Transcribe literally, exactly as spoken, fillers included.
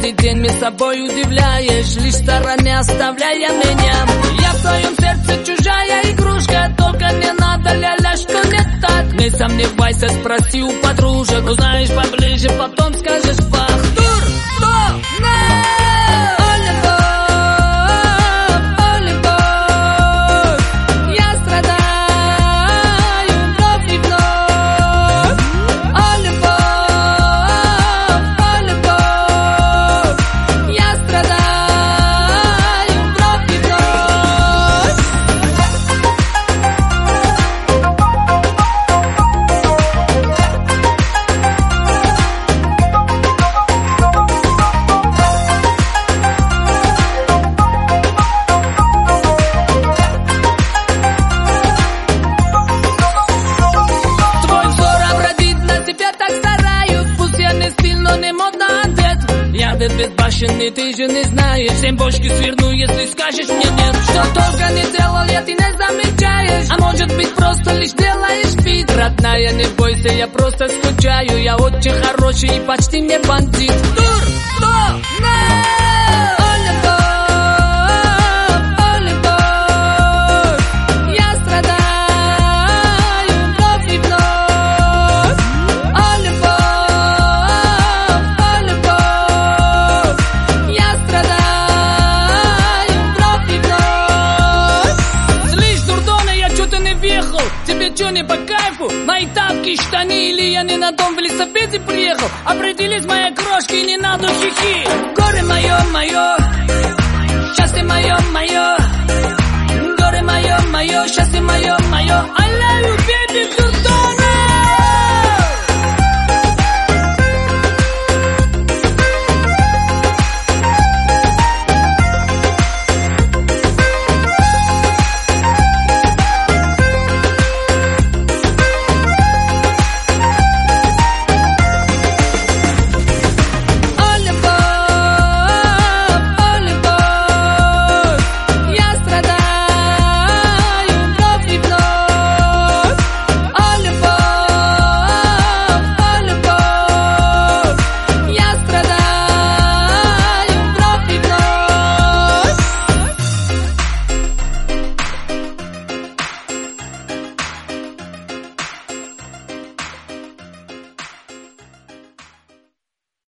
каждый день мне собой удивляешь, лишь стороне оставляя меня. Я в твоем сердце чужая игрушка, только не надо, ля-ля, что не так. Не сомневайся, спроси у подружек, узнаешь поближе, потом скажешь бах. Тур, то, на! Безбашенный, ты же не знаешь, всем бошки сверну, если скажешь мне нет. Что только не делал я, ты не замечаешь, а может быть просто лишь делаешь вид. Родная, не бойся, я просто скучаю, я очень хороший и почти не бандит. Тур, то, на! Тебе что, не по кайфу? Мои тапки, штаны или я не на том велосипеде приехал? Определись, моя крошка, и не надо хихи. Горе мое, мое, счастье мое, мое. Горе мое, мое, счастье мое, мое. I love you, baby.